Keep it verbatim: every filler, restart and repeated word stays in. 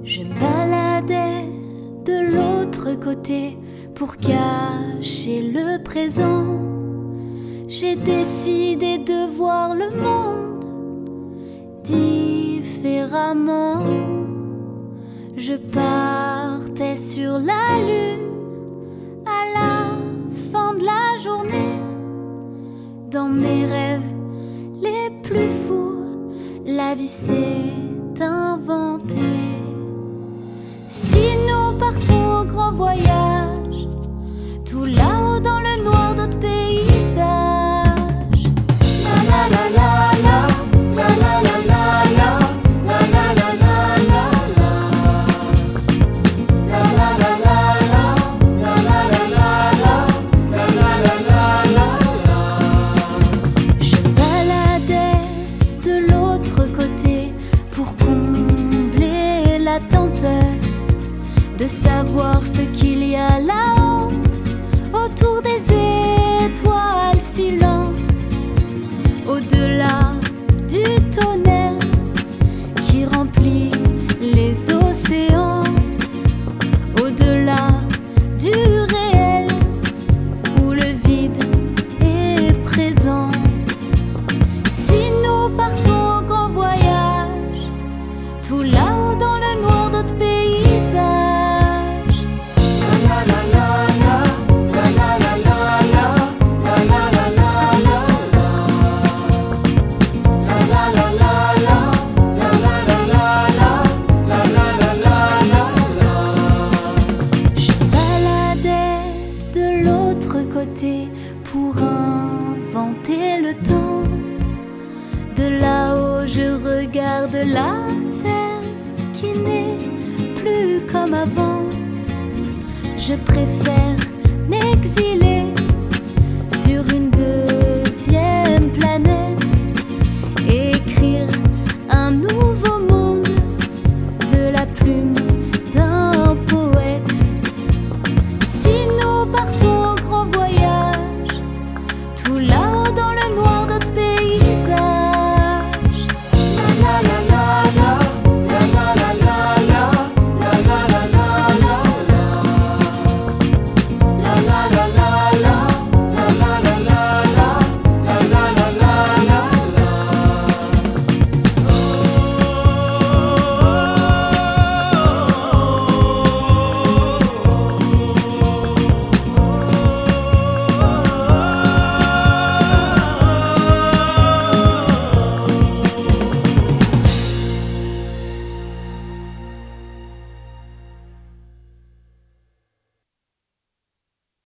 Je baladais de l'autre côté pour cacher le présent. J'ai décidé de voir le monde différemment. Je partais sur la lune à la fin de la journée. Dans mes rêves les plus fous, la vie s'est inventée. Si nous partons au grand voyage, tout là-haut dans le noir d'autres paysages. La la la la la, la la la la la, la la la la la la, la la la la la, la la la la la, la la la la la. Je baladais de l'autre côté pour combler l'attente de savoir ce qu'il y a là-haut, autour des étoiles filantes, au-delà du tonnerre qui remplit les océans, au-delà du réel où le vide est présent. Si nous partons au grand voyage, tout là-haut dans le noir d'autres paysages. Pour inventer le temps. De là-haut je regarde la terre qui n'est plus comme avant. Je préfère